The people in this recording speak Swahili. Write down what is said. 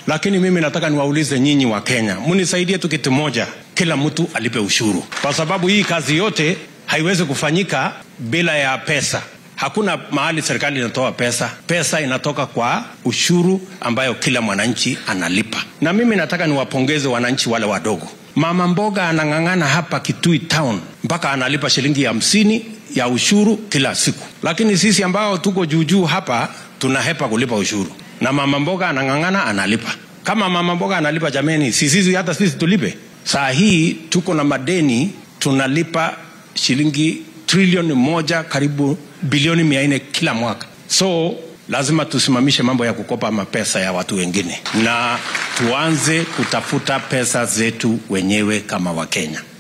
Lakini mimi nataka niwaulize nyinyi wa Kenya, munisaidie tu kitu moja, kila mtu alipe ushuru, kwa sababu hii kazi yote haiwezi kufanyika bila ya pesa. Hakuna mahali serikali inatoa pesa. Pesa inatoka kwa ushuru ambayo kila mwananchi analipa. Na mimi nataka niwapongeze wananchi wale wadogo. Mama mboga anang'ang'ana hapa Kitui Town mpaka analipa shilingi 50 ya ushuru kila siku. Lakini sisi ambao tuko juu hapa tunahepa kulipa ushuru. Na mama mboga anang'ang'ana analipa. Kama mama mboga analipa, jameni, sisi hata sisi tulipe. Saa hii tuko na madeni, tunalipa shilingi trilioni 1 karibu bilioni 400 kila mwaka. So lazima tusimamishe mambo ya kukopa mapesa ya watu wengine na tuanze kutafuta pesa zetu wenyewe kama Wakenya.